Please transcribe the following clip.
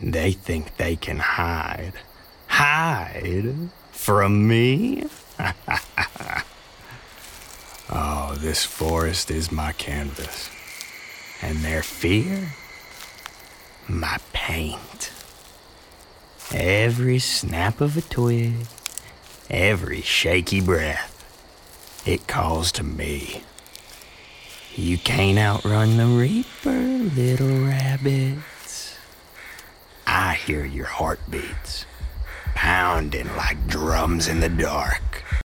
They think they can hide. Hide from me? Oh, this forest is my canvas. And their fear? My paint. Every snap of a twig, every shaky breath, it calls to me. You can't outrun the reaper, little rabbits. I hear your heartbeats, pounding like drums in the dark.